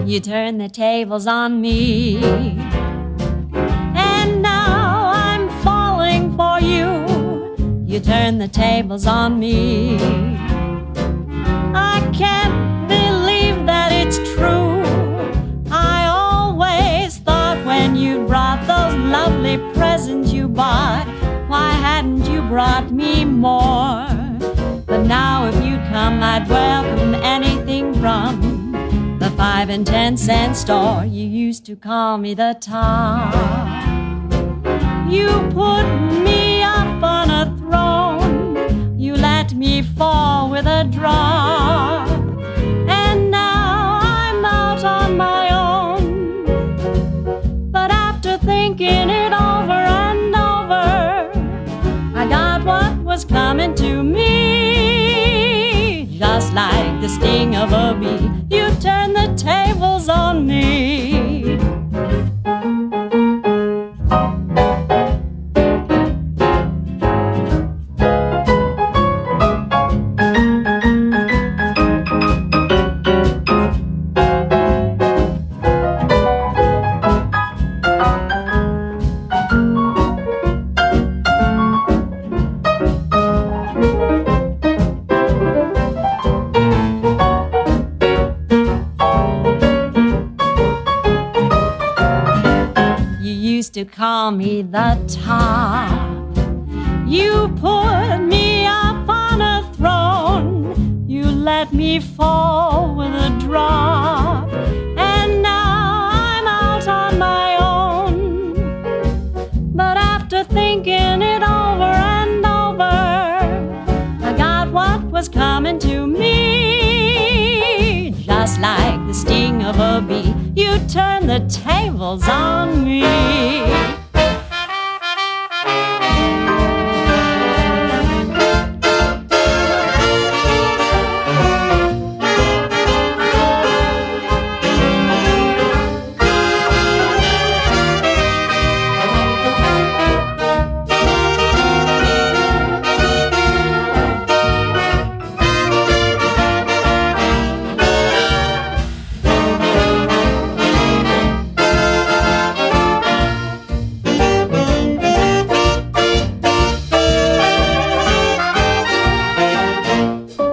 You turn the tables on me. And now I'm falling for you. You turn the tables on me. I can't believe that it's true. I always thought when you brought those lovely presents you bought, why hadn't you brought me more? But now if you come, I'd welcome anything from the 5 and 10 cent store. You used to call me the top. You put me up on a throne. You let me fall with a drop. And now I'm out on my own. But after thinking it over and over, I got what was coming to me. Just like the sting of a bee, you turn the tables on me. To call me the top. You put me up on a throne. You let me fall with a drop. And now I'm out on my own. But after thinking it over and over, I got what was coming to me. Just like the sting of a bee, you turn the tables on me.